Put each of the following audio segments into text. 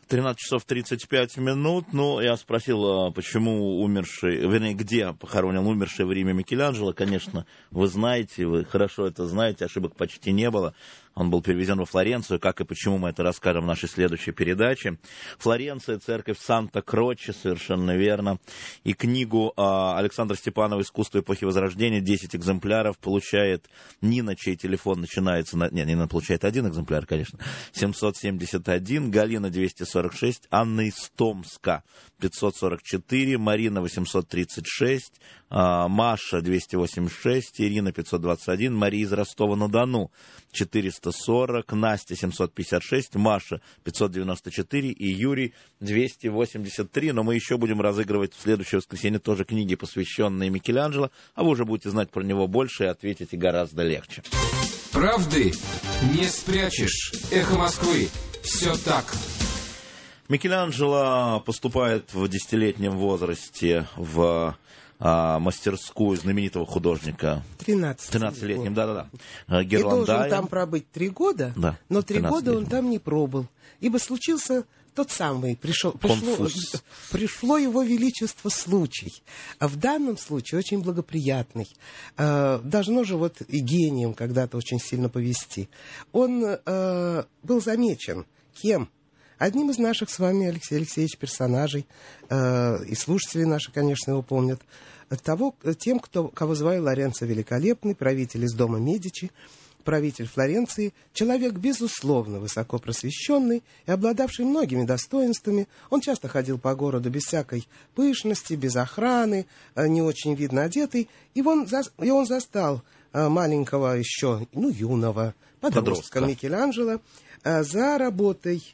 13 часов 35 минут. Ну, я спросил, почему умерший, вернее, где похоронен умерший в Риме Микеланджело. Конечно, вы знаете, вы хорошо это знаете, ошибок почти не было. Он был перевезен во Флоренцию, как и почему мы это расскажем в нашей следующей передаче. Флоренция, церковь Санта-Кроче, совершенно верно. И книгу Александра Степанова «Искусство эпохи Возрождения», 10 экземпляров, получает Нина, чей телефон начинается... Нина получает 1 экземпляр, конечно, 771, Галина 246, Анна из Томска 544, Марина 836, Маша 286, Ирина 521, Мария из Ростова-на-Дону 440, Настя 756, Маша 594 и Юрий 283. Но мы еще будем разыгрывать в следующее воскресенье тоже книги, посвященные Микеланджело, а вы уже будете знать про него больше и ответите гораздо легче. Правды не спрячешь. Эхо Москвы. Все так. Микеланджело поступает в 10-летнем возрасте в мастерскую знаменитого художника. 13-летним, да-да-да. И должен там пробыть 3 года, да, но 3 года он там не пробыл, ибо случился тот самый, пришло его величество случай. А в данном случае очень благоприятный. Должно же вот и гением когда-то очень сильно повести. Он был замечен кем? Одним из наших с вами, Алексей Алексеевич, персонажей, и слушатели наши, конечно, его помнят, тем, кого звали Лоренцо Великолепный, правитель из дома Медичи, правитель Флоренции, человек, безусловно, высоко просвещенный и обладавший многими достоинствами. Он часто ходил по городу без всякой пышности, без охраны, не очень видно одетый, и он застал маленького еще, юного подростка Микеланджело за работой,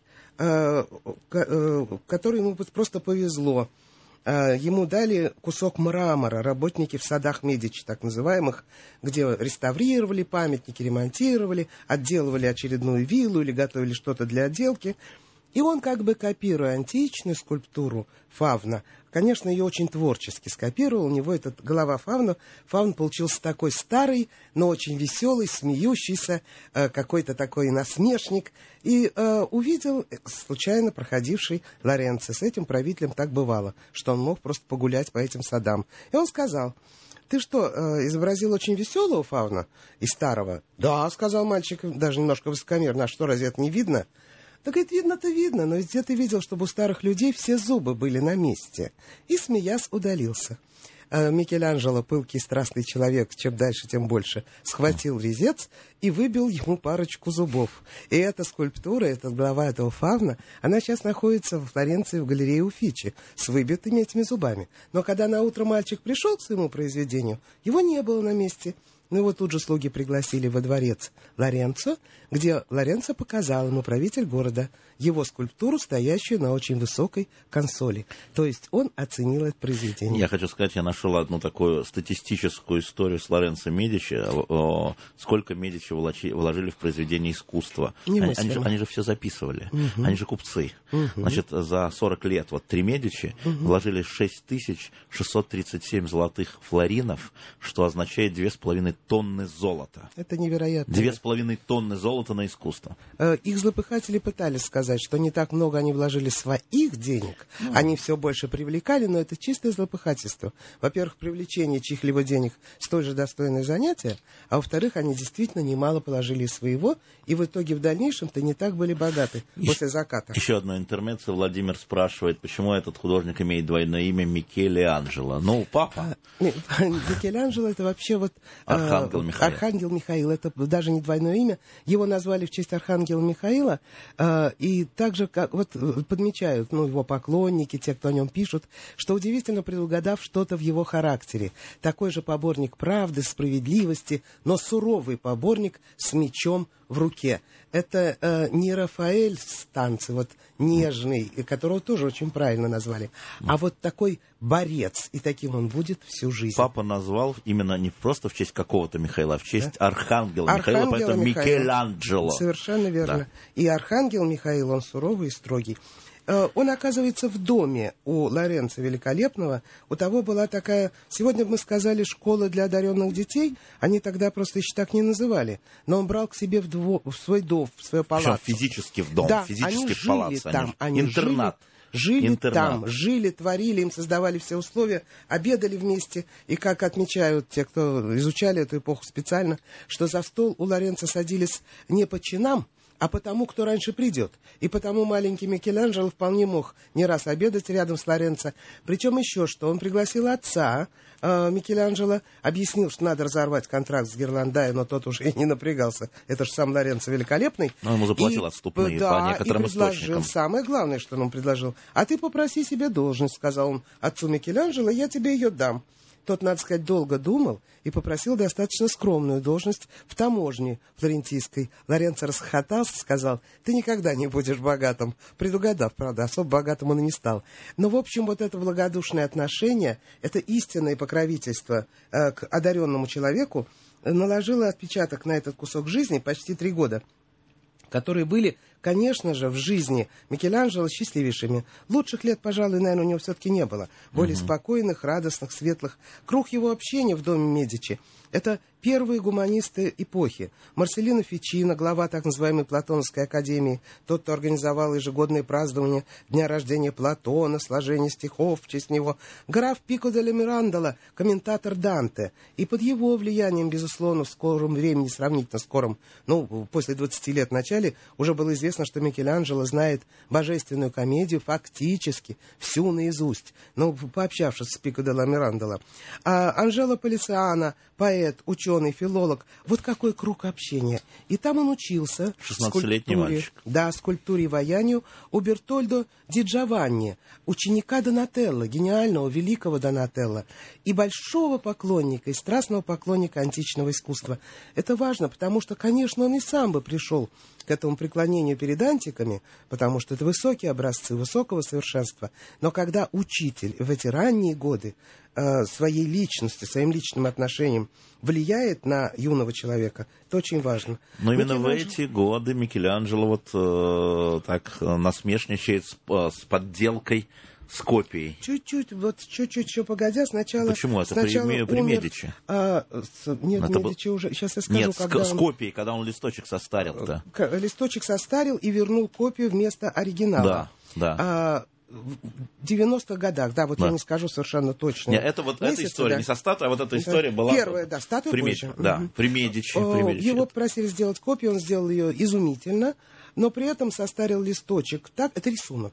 которой ему просто повезло. Ему дали кусок мрамора, работники в садах Медичи, так называемых, где реставрировали памятники, ремонтировали, отделывали очередную виллу или готовили что-то для отделки. И он, как бы копируя античную скульптуру фавна, конечно, ее очень творчески скопировал. У него этот голова фавна. Фавн получился такой старый, но очень веселый, смеющийся, какой-то такой насмешник. И увидел случайно проходивший Лоренцо. С этим правителем так бывало, что он мог просто погулять по этим садам. И он сказал: «Ты что, изобразил очень веселого фавна и старого?» «Да», — сказал мальчик, даже немножко высокомерно. «А что, разве это не видно?» Так говорит, видно-то видно, но где ты видел, чтобы у старых людей все зубы были на месте? И, смеясь, удалился. Микеланджело, пылкий страстный человек, чем дальше, тем больше, схватил резец и выбил ему парочку зубов. И эта скульптура, эта голова этого фавна, она сейчас находится во Флоренции в галерее Уффичи с выбитыми этими зубами. Но когда наутро мальчик пришел к своему произведению, его не было на месте. Ну, его тут же слуги пригласили во дворец Лоренцо, где Лоренцо показал ему, правитель города, его скульптуру, стоящую на очень высокой консоли. То есть он оценил это произведение. Я хочу сказать, я нашел одну такую статистическую историю с Лоренцо Медичи. Сколько Медичи вложили в произведение искусства. Они же все записывали. Угу. Они же купцы. Угу. Значит, за 40 лет 3 Медичи вложили 6637 золотых флоринов, что означает 2,5 тонны золота. Это невероятно. 2,5 тонны золота на искусство. Их злопыхатели пытались сказать, что не так много они вложили своих денег. Они все больше привлекали, но это чистое злопыхательство. Во-первых, привлечение чьих-либо денег столь же достойное занятие, а во-вторых, они действительно немало положили своего, и в итоге в дальнейшем-то не так были богаты после заката. Еще одно интермеццо. Владимир спрашивает, почему этот художник имеет двойное имя Микеланджело. Ну, папа. Микеланджело — это вообще Архангел Михаил. Архангел Михаил. Это даже не двойное имя. Его назвали в честь Архангела Михаила. И также подмечают его поклонники, те, кто о нем пишут, что удивительно предугадав что-то в его характере. Такой же поборник правды, справедливости, но суровый поборник с мечом в руке. Это не Рафаэль с танцы, нежный, которого тоже очень правильно назвали, а такой борец, и таким он будет всю жизнь. Папа назвал именно не просто в честь какого-то Михаила, а в честь Архангела Михаила, поэтому Микеланджело. Совершенно верно. Да. И Архангел Михаил, он суровый и строгий. Он оказывается в доме у Лоренцо Великолепного. У того была такая, сегодня бы мы сказали, школа для одаренных детей. Они тогда просто еще так не называли. Но он брал к себе в свой дом, в свое палаццо. Причем физически в дом, да, физически они в палаццо. Там, Интернат. Жили там, жили, творили, им создавали все условия, обедали вместе. И как отмечают те, кто изучали эту эпоху специально, что за стол у Лоренцо садились не по чинам, а потому, кто раньше придет. И потому маленький Микеланджело вполне мог не раз обедать рядом с Лоренцо. Причем еще что, он пригласил отца Микеланджело, объяснил, что надо разорвать контракт с Гирландае, но тот уже и не напрягался. Это же сам Лоренцо Великолепный. Но ему заплатил отступные по некоторым источникам. Самое главное, что он ему предложил. А ты попроси себе должность, сказал он отцу Микеланджело, я тебе ее дам. Тот, надо сказать, долго думал и попросил достаточно скромную должность в таможне флорентийской. Лоренцо расхохотался, сказал, ты никогда не будешь богатым. Предугадав, правда, особо богатым он и не стал. Но, в общем, вот это благодушное отношение, это истинное покровительство к одаренному человеку наложило отпечаток на этот кусок жизни почти 3 года, которые были, конечно же, в жизни Микеланджело счастливейшими. Лучших лет, пожалуй, наверное, у него все-таки не было. Более спокойных, радостных, светлых. Круг его общения в доме Медичи — это первые гуманисты эпохи. Марселино Фичино, глава так называемой Платоновской академии, тот, кто организовал ежегодные празднования дня рождения Платона, сложение стихов в честь него. Граф Пико делла Мирандола, комментатор Данте. И под его влиянием, безусловно, в скором времени, сравнительно скором, после 20 лет в начале, уже было известно, что Микеланджело знает божественную комедию фактически всю наизусть, пообщавшись с Пико делла Мирандола. А Анжело Полициано, поэт, ученый, филолог, вот какой круг общения. И там он учился 16-летний мальчик. Да, скульптуре и ваянию у Бертольдо ди Джованни, ученика Донателло, гениального, великого Донателло, и большого поклонника, и страстного поклонника античного искусства. Это важно, потому что, конечно, он и сам бы пришел к этому преклонению перед антиками, потому что это высокие образцы высокого совершенства. Но когда учитель в эти ранние годы своей личностью, своим личным отношением влияет на юного человека, это очень важно. Но именно в эти годы Микеланджело так насмешничает с подделкой, с копией. Чуть-чуть еще погодя, сначала... Почему? Это сначала при Медичи. Нет, Медичи уже... Сейчас я скажу, нет, с копией, когда он листочек состарил-то. Листочек состарил и вернул копию вместо оригинала. Да. В 90-х годах, да, я не скажу совершенно точно. Нет, эта история не со статуей, а вот эта история была... Первая, статуя позже. При Медичи. Его попросили сделать копию, он сделал ее изумительно, но при этом состарил листочек. Так, это рисунок.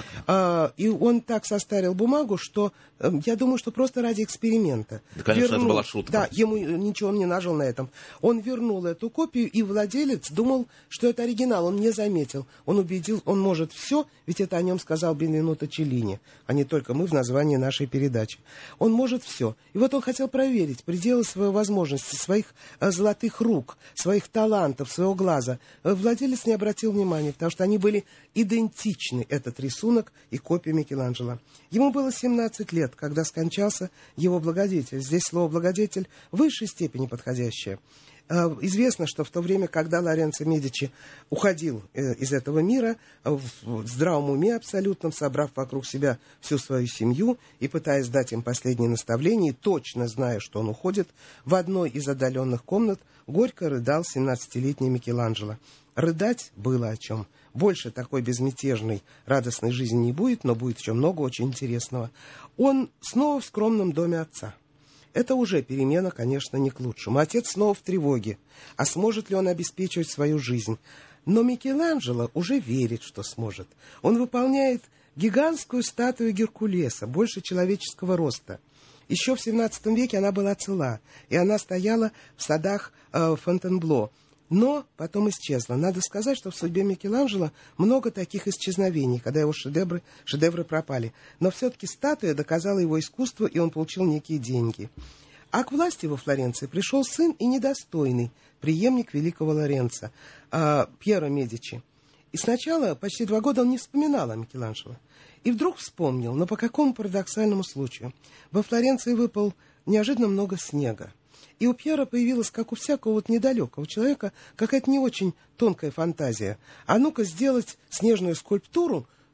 И он так состарил бумагу, что я думаю, что просто ради эксперимента. Да, конечно, это была шутка. Да, ему ничего он не нажил на этом. Он вернул эту копию, и владелец думал, что это оригинал. Он не заметил. Он убедил, он может все, ведь это о нем сказал Бенвенуто Челлини, а не только мы в названии нашей передачи. Он может все. И вот он хотел проверить пределы своей возможности, своих золотых рук, своих талантов, своего глаза. Владелец не обратил внимания, потому что они были идентичны, этот рисунок и копия Микеланджело. Ему было 17 лет, когда скончался его благодетель. Здесь слово «благодетель» в высшей степени подходящее. Известно, что в то время, когда Лоренцо Медичи уходил из этого мира, в здравом уме абсолютном, собрав вокруг себя всю свою семью и пытаясь дать им последние наставления, и точно зная, что он уходит, в одной из отдаленных комнат горько рыдал 17-летний Микеланджело. Рыдать было о чем. Больше такой безмятежной, радостной жизни не будет, но будет еще много очень интересного. Он снова в скромном доме отца. Это уже перемена, конечно, не к лучшему. Отец снова в тревоге. А сможет ли он обеспечивать свою жизнь? Но Микеланджело уже верит, что сможет. Он выполняет гигантскую статую Геркулеса, больше человеческого роста. Еще в XVII веке она была цела, и она стояла в садах Фонтенбло. Но потом исчезла. Надо сказать, что в судьбе Микеланджело много таких исчезновений, когда его шедевры пропали. Но все-таки статуя доказала его искусство, и он получил некие деньги. А к власти во Флоренции пришел сын и недостойный преемник великого Лоренцо, Пьеро Медичи. И сначала, почти 2 года, он не вспоминал о Микеланджело. И вдруг вспомнил, но по какому парадоксальному случаю. Во Флоренции выпал неожиданно много снега. И у Пьера появилась, как у всякого недалекого человека, какая-то не очень тонкая фантазия. А ну-ка сделать снежную скульптуру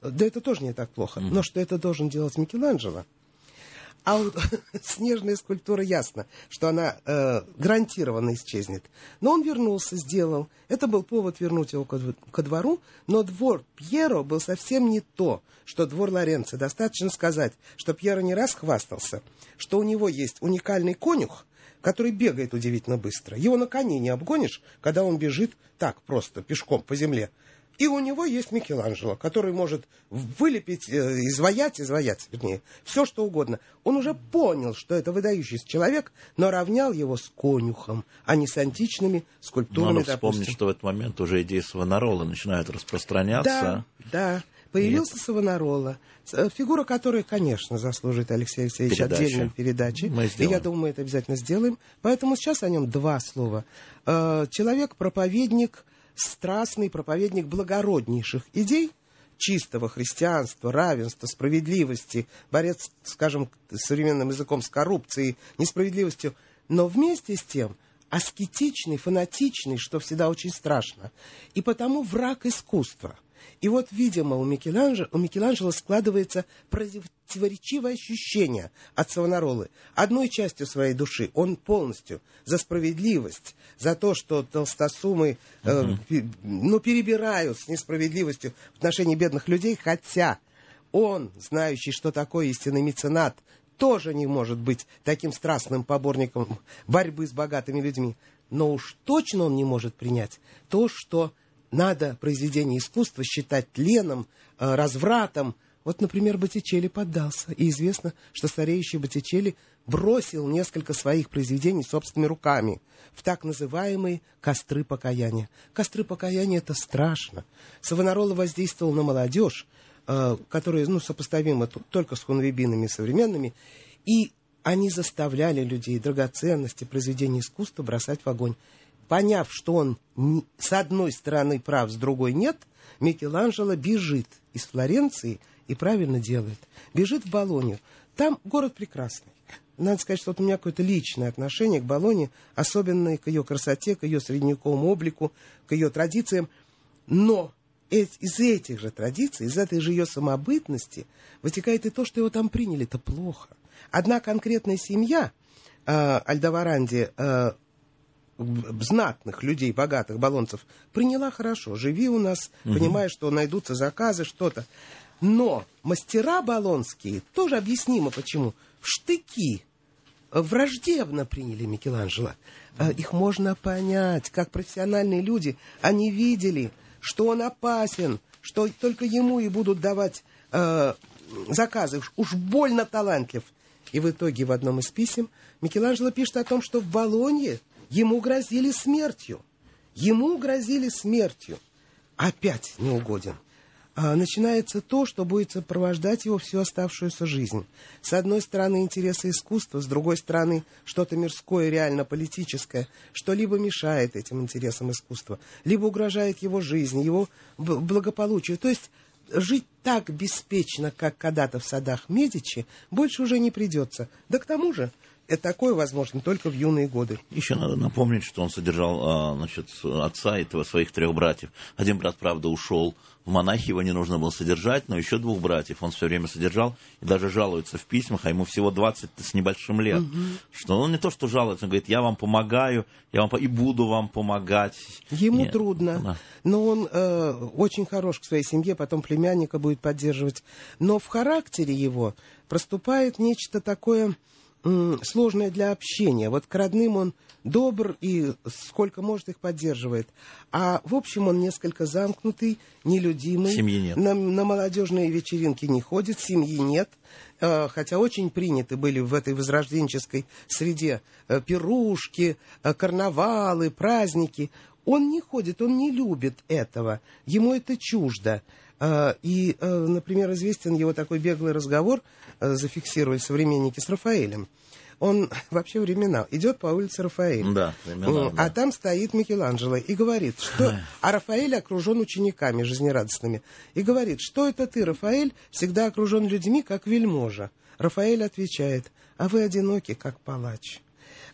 Да это тоже не так плохо. Но что это должен делать Микеланджело? А вот снежная скульптура, ясно, что она гарантированно исчезнет. Но он вернулся, сделал. Это был повод вернуть его ко двору, но двор Пьеро был совсем не то, что двор Лоренцо. Достаточно сказать, что Пьеро не раз хвастался, что у него есть уникальный конюх, который бегает удивительно быстро. Его на коне не обгонишь, когда он бежит так просто, пешком по земле. И у него есть Микеланджело, который может вылепить, изваять, вернее, все что угодно. Он уже понял, что это выдающийся человек, но равнял его с конюхом, а не с античными скульптурами, Надо вспомнить, что в этот момент уже идеи Савонарола начинают распространяться. Да. Появился Савонарола, фигура которой, конечно, заслужит Алексей Алексеевич отдельной передачи. И я думаю, мы это обязательно сделаем. Поэтому сейчас о нем два слова. Человек-проповедник, страстный проповедник благороднейших идей, чистого христианства, равенства, справедливости, борец, скажем, современным языком с коррупцией, несправедливостью, но вместе с тем аскетичный, фанатичный, что всегда очень страшно, и потому враг искусства. И вот, видимо, у Микеланджело складывается противоречивое ощущение от Савонаролы. Одной частью своей души он полностью за справедливость, за то, что толстосумы перебирают с несправедливостью в отношении бедных людей, хотя он, знающий, что такое истинный меценат, тоже не может быть таким страстным поборником борьбы с богатыми людьми. Но уж точно он не может принять то, что надо произведение искусства считать тленом, развратом. Вот, например, Боттичелли поддался. И известно, что стареющий Боттичелли бросил несколько своих произведений собственными руками в так называемые костры покаяния. Костры покаяния — это страшно. Савонарола воздействовал на молодежь, которые, сопоставимы только с хунвейбинами современными, и они заставляли людей драгоценности, произведения искусства бросать в огонь. Поняв, что он с одной стороны прав, с другой нет, Микеланджело бежит из Флоренции и правильно делает. Бежит в Болонью. Там город прекрасный. Надо сказать, что вот у меня какое-то личное отношение к Болонье, особенно к ее красоте, к ее средневековому облику, к ее традициям. Но из этих же традиций, из этой же ее самобытности вытекает и то, что его там приняли. Это плохо. Одна конкретная семья, Альдоваранди, знатных людей, богатых болонцев, приняла хорошо. Живи у нас, понимая, что найдутся заказы, что-то. Но мастера болонские, тоже объяснимо почему, в штыки враждебно приняли Микеланджело. Их можно понять, как профессиональные люди, они видели, что он опасен, что только ему и будут давать заказы, уж больно талантлив. И в итоге в одном из писем Микеланджело пишет о том, что в Болонье ему грозили смертью. Ему грозили смертью. Опять неугоден. Начинается то, что будет сопровождать его всю оставшуюся жизнь. С одной стороны, интересы искусства, с другой стороны, что-то мирское, реально политическое, что либо мешает этим интересам искусства, либо угрожает его жизни, его благополучию. То есть жить так беспечно, как когда-то в садах Медичи, больше уже не придется. Да к тому же, такое возможно только в юные годы. Еще надо напомнить, что он содержал отца и своих 3 братьев. Один брат, правда, ушел в монахи, его не нужно было содержать, но еще 2 братьев он все время содержал и даже жалуется в письмах, а ему всего 20 с небольшим лет. Что он не то, что жалуется, он говорит: я вам помогаю, и буду вам помогать. Ему трудно, но он очень хорош к своей семье, потом племянника будет поддерживать. Но в характере его проступает нечто такое сложное для общения. Вот к родным он добр и сколько может их поддерживает. А в общем он несколько замкнутый, нелюдимый. Семьи нет. На молодежные вечеринки не ходит, семьи нет. Хотя очень приняты были в этой возрожденческой среде пирушки, карнавалы, праздники. Он не ходит, он не любит этого. Ему это чуждо. И, например, известен его такой беглый разговор, зафиксировали современники, с Рафаэлем. Он вообще времена идет по улице Рафаэль. Да, времена, а там стоит Микеланджело и говорит, что... А Рафаэль окружен учениками жизнерадостными. И говорит: что это ты, Рафаэль, всегда окружен людьми, как вельможа? Рафаэль отвечает: а вы одиноки, как палач.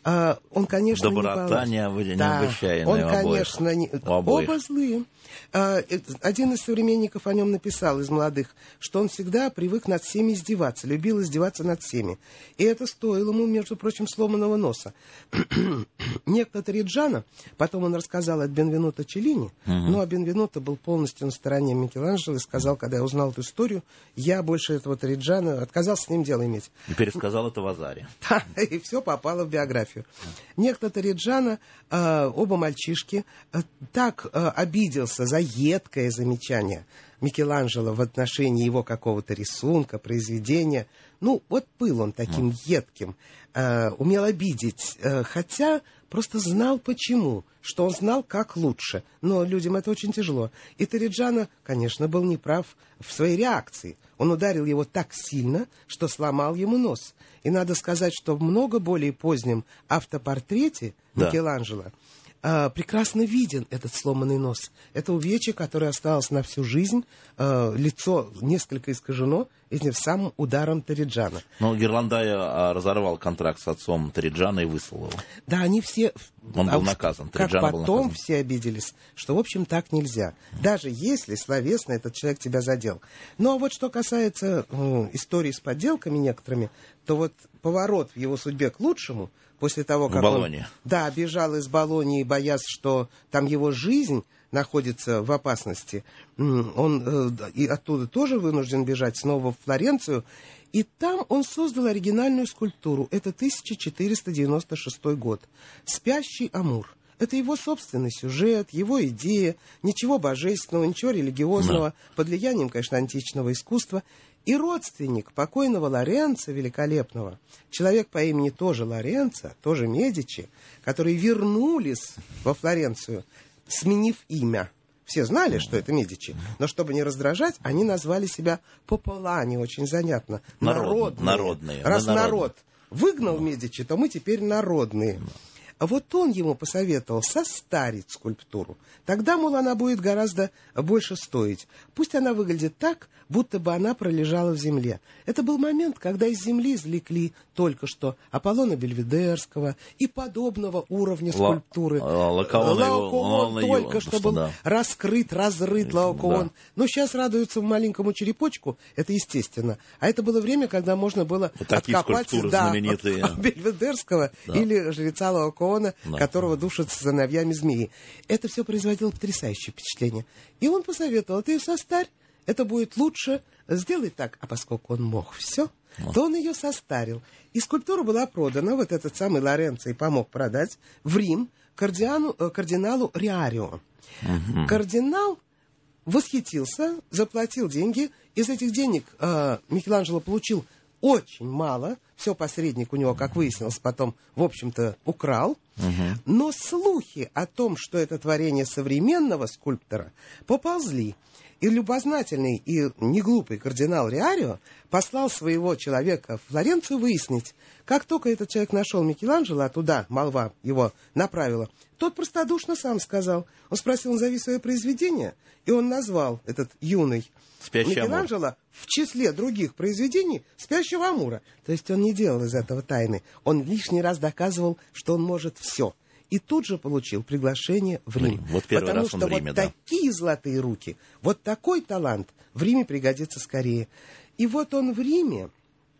Он, конечно, Доброта необычайная он, у обоих. конечно, оба злые. Один из современников о нем написал, из молодых, что он всегда привык над всеми издеваться, любил издеваться над всеми. И это стоило ему, между прочим, сломанного носа. Некто Ториджано, потом он рассказал от Бенвенуто Челлини, но Бенвенуто был полностью на стороне Микеланджело и сказал, когда я узнал эту историю, я больше этого Ториджано отказался с ним дело иметь. И пересказал это Вазари. Да, и все попало в биографию. Некто Ториджано, оба мальчишки, так обиделся за едкое замечание Микеланджело в отношении его какого-то рисунка, произведения. Ну, вот был он таким едким, умел обидеть, хотя просто знал почему, что он знал, как лучше. Но людям это очень тяжело. И Ториджано, конечно, был неправ в своей реакции. Он ударил его так сильно, что сломал ему нос. И надо сказать, что в много более позднем автопортрете Микеланджело прекрасно виден этот сломанный нос. Это увечье, которое осталось на всю жизнь, лицо несколько искажено этим самым ударом Ториджано. Но Гирландай разорвал контракт с отцом Ториджано и выслал его. Да, они все... Он был наказан. Как Ториджано был потом наказан. все обиделись, что, в общем, так нельзя. Даже если словесно этот человек тебя задел. Ну, а вот что касается истории с подделками некоторыми, то вот поворот в его судьбе к лучшему, после того, как он бежал из Болонии, боясь, что там его жизнь находится в опасности, он и оттуда тоже вынужден бежать снова в Флоренцию, и там он создал оригинальную скульптуру. Это 1496 год. «Спящий Амур». Это его собственный сюжет, его идея, ничего божественного, ничего религиозного, под влиянием, конечно, античного искусства. И родственник покойного Лоренцо Великолепного, человек по имени тоже Лоренцо, тоже Медичи, которые вернулись во Флоренцию, сменив имя. Все знали, что это Медичи, но чтобы не раздражать, они назвали себя Пополани, очень занятно. Народные. Раз народ выгнал Медичи, то мы теперь народные. А вот он ему посоветовал состарить скульптуру. Тогда, мол, она будет гораздо больше стоить. Пусть она выглядит так, будто бы она пролежала в земле. Это был момент, когда из земли извлекли только что Аполлона Бельведерского и подобного уровня скульптуры. Лаокоон только что был раскрыт, разрыт Лаокоон. Но сейчас радуются маленькому черепочку, это естественно. А это было время, когда можно было откопать Бельведерского или жреца Лаокоона, которого душат сыновьями змеи. Это все производило потрясающее впечатление. И он посоветовал: ты ее состарь, это будет лучше, сделай так. А поскольку он мог все, то он ее состарил. И скульптура была продана, вот этот самый Лоренцо и помог продать, в Рим кардиналу Риарио. Кардинал восхитился, заплатил деньги. Из этих денег Микеланджело получил очень мало. Все посредник у него, как выяснилось, потом, в общем-то, украл. Но слухи о том, что это творение современного скульптора, поползли. И любознательный и неглупый кардинал Риарио послал своего человека в Флоренцию выяснить. Как только этот человек нашел Микеланджело, а туда молва его направила, тот простодушно сам сказал. Он спросил: назови свое произведение, и он назвал, этот юный Микеланджело, в числе других произведений, «Спящего Амура». То есть он не делал из этого тайны. Он лишний раз доказывал, что он может все. И тут же получил приглашение в Рим. Вот первый потому раз что он в Риме, вот такие золотые руки, вот такой талант в Риме пригодится скорее. И вот он в Риме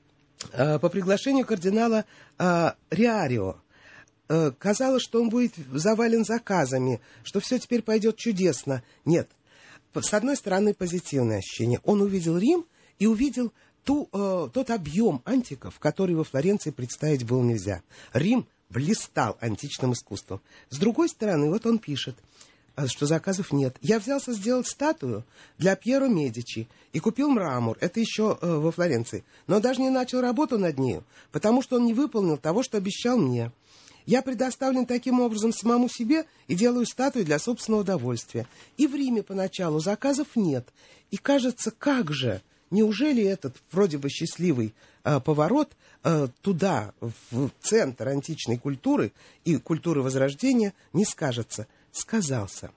по приглашению кардинала Риарио. Казалось, что он будет завален заказами, что все теперь пойдет чудесно. Нет. С одной стороны, позитивное ощущение. Он увидел Рим и увидел тот объем антиков, который во Флоренции представить было нельзя. Рим блистал античным искусством. С другой стороны, вот он пишет, что заказов нет. Я взялся сделать статую для Пьеро Медичи и купил мрамор. Это еще во Флоренции. Но даже не начал работу над нею, потому что он не выполнил того, что обещал мне. Я предоставлен таким образом самому себе и делаю статую для собственного удовольствия. И в Риме поначалу заказов нет. И кажется, как же, неужели этот вроде бы счастливый поворот туда, в центр античной культуры и культуры Возрождения, не скажется? Сказался.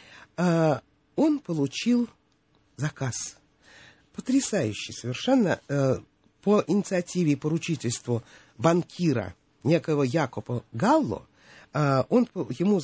Он получил заказ. Потрясающий совершенно, по инициативе и поручительству банкира некого Якопо Галло, ему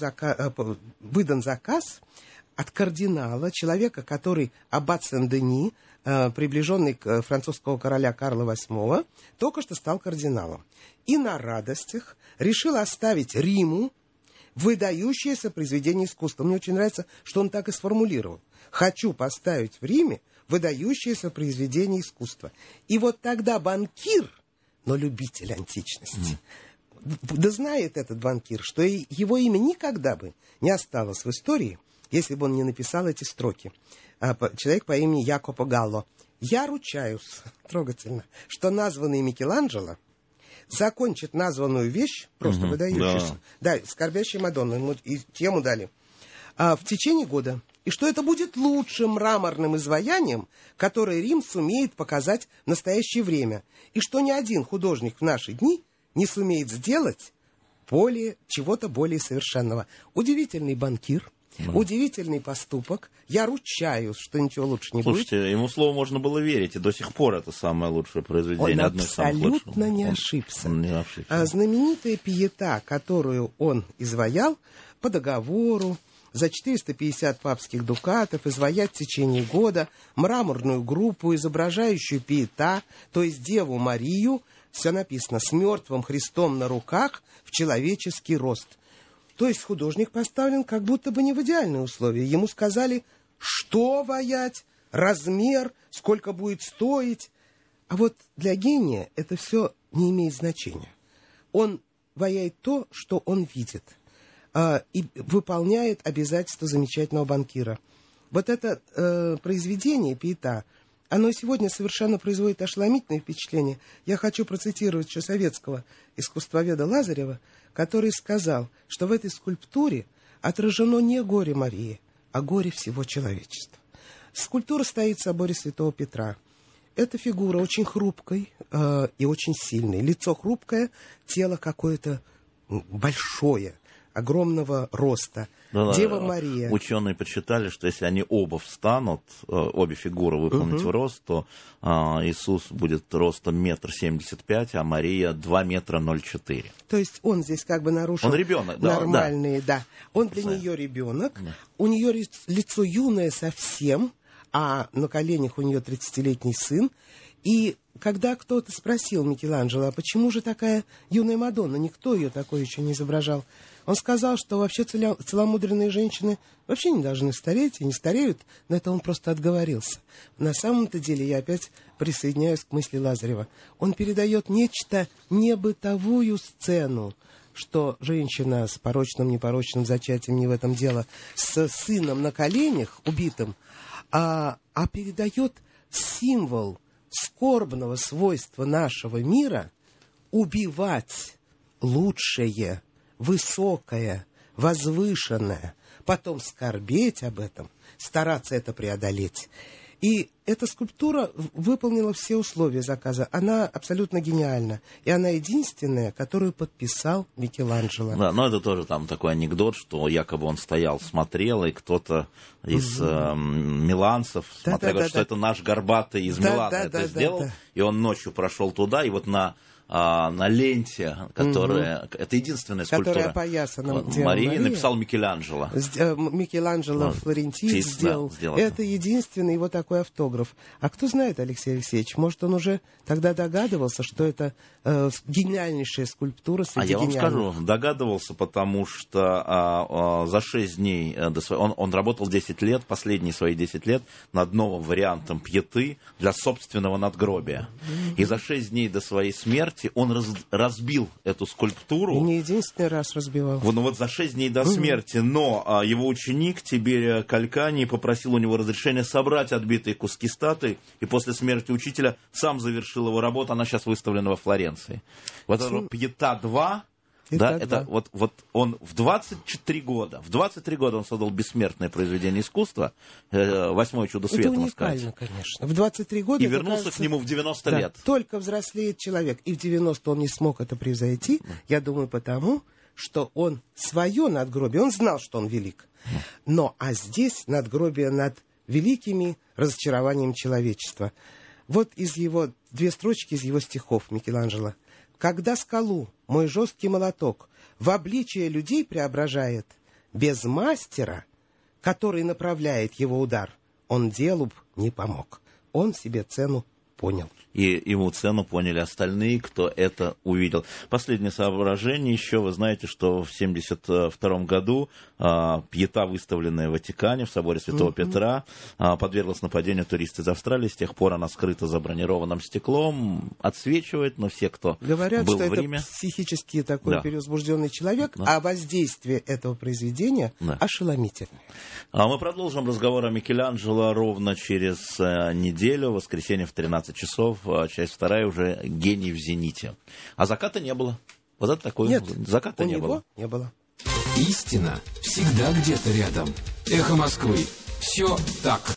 выдан заказ от кардинала, человека, который аббат Сен-Дени, приближенный к французского короля Карла VIII, только что стал кардиналом. И на радостях решил оставить Риму выдающееся произведение искусства. Мне очень нравится, что он так и сформулировал. «Хочу поставить в Риме выдающееся произведение искусства». И вот тогда банкир, но любитель античности, да знает этот банкир, что его имя никогда бы не осталось в истории, если бы он не написал эти строки. Человек по имени Якопо Галло. «Я ручаюсь», трогательно, «что названный Микеланджело закончит названную вещь, просто выдающуюся, да, скорбящая Мадонна, ему и тему дали, в течение года, и что это будет лучшим мраморным изваянием, которое Рим сумеет показать в настоящее время, и что ни один художник в наши дни не сумеет сделать чего-то более совершенного». Удивительный банкир, удивительный поступок. Я ручаюсь, что ничего лучше не будет. Слушайте, ему слову можно было верить, и до сих пор это самое лучшее произведение. Он абсолютно не ошибся. Он не ошибся. Знаменитая пиета, которую он изваял по договору, за 450 папских дукатов изваять в течение года мраморную группу, изображающую пиета, то есть Деву Марию, все написано, с мертвым Христом на руках в человеческий рост. То есть художник поставлен как будто бы не в идеальные условия. Ему сказали, что ваять, размер, сколько будет стоить. А вот для гения это все не имеет значения. Он ваяет то, что он видит, и выполняет обязательства замечательного банкира. Вот это произведение «Пиета», оно сегодня совершенно производит ошеломительное впечатление. Я хочу процитировать еще советского искусствоведа Лазарева, который сказал, что в этой скульптуре отражено не горе Марии, а горе всего человечества. Скульптура стоит в соборе Святого Петра. Эта фигура очень хрупкой и очень сильной. Лицо хрупкое, тело какое-то большое, огромного роста. Дева Мария. Ученые подсчитали, что если они оба встанут, обе фигуры выполнить в рост, то Иисус будет ростом 1,75 м, а Мария 2,04 м. То есть он здесь как бы нарушил нормальные, да. Он для нее ребенок, у нее лицо юное совсем, а на коленях у нее 30-летний сын. И когда кто-то спросил Микеланджело, а почему же такая юная Мадонна, никто ее такой еще не изображал, он сказал, что вообще целомудренные женщины вообще не должны стареть и не стареют, но это он просто отговорился. На самом-то деле я опять присоединяюсь к мысли Лазарева. Он передает нечто небытовую сцену, что женщина с порочным, непорочным зачатием, не в этом дело, с сыном на коленях, убитым, а передает символ скорбного свойства нашего мира убивать лучшее, высокое, возвышенное, потом скорбеть об этом, стараться это преодолеть. И эта скульптура выполнила все условия заказа. Она абсолютно гениальна. И она единственная, которую подписал Микеланджело. Да, но это тоже там такой анекдот, что якобы он стоял, смотрел, и кто-то из миланцев смотрел, что это наш Горбатый из Милана это сделал. И он ночью прошел туда, и вот на ленте, которая... Это единственная скульптура. Которая опоясана Марии написал Микеланджело. Микеланджело Флорентин сделал. Это единственный его такой автограф. А кто знает, Алексей Алексеевич, может, он уже тогда догадывался, что это гениальнейшая скульптура среди гениальных. Я вам скажу, догадывался, потому что за 6 дней он работал 10 лет, последние свои 10 лет, над новым вариантом Пьеты для собственного надгробия. И за 6 дней до своей смерти он разбил эту скульптуру. И не единственный раз разбивал. Ну вот за 6 дней до смерти. Но его ученик Тиберий Калькани попросил у него разрешения собрать отбитые куски статуи, и после смерти учителя сам завершил его работу. Она сейчас выставлена во Флоренции. Вот это Пьета 2. Да, это вот он в 23 года он создал бессмертное произведение искусства, 8-е чудо света, можно сказать. Это уникально, конечно. В 23 года... И вернулся к нему в 90 лет. Только взрослеет человек. И в 90 он не смог это превзойти, я думаю, потому, что он свое надгробие, он знал, что он велик. А здесь надгробие над великими разочарованиями человечества. Вот из его 2 строчки из его стихов Микеланджело. Когда скалу мой жесткий молоток в обличие людей преображает, без мастера, который направляет его удар, он делу б не помог. Он себе цену понял. И ему цену поняли остальные, кто это увидел. Последнее соображение еще. Вы знаете, что в 1972 году пьета, выставленная в Ватикане, в соборе Святого Петра, подверглась нападению туриста из Австралии. С тех пор она скрыта за бронированным стеклом, отсвечивает, но все, кто говорят, был что в Риме... это психически такой перевозбужденный человек, Да. а воздействие этого произведения ошеломительное. Мы продолжим разговор о Микеланджело ровно через неделю, в воскресенье в 13 часов. Часть 2 уже «Гений в зените». А заката не было. Вот это такое. Нет, заката у не него было. не было. Истина всегда где-то рядом. Эхо Москвы. Все так.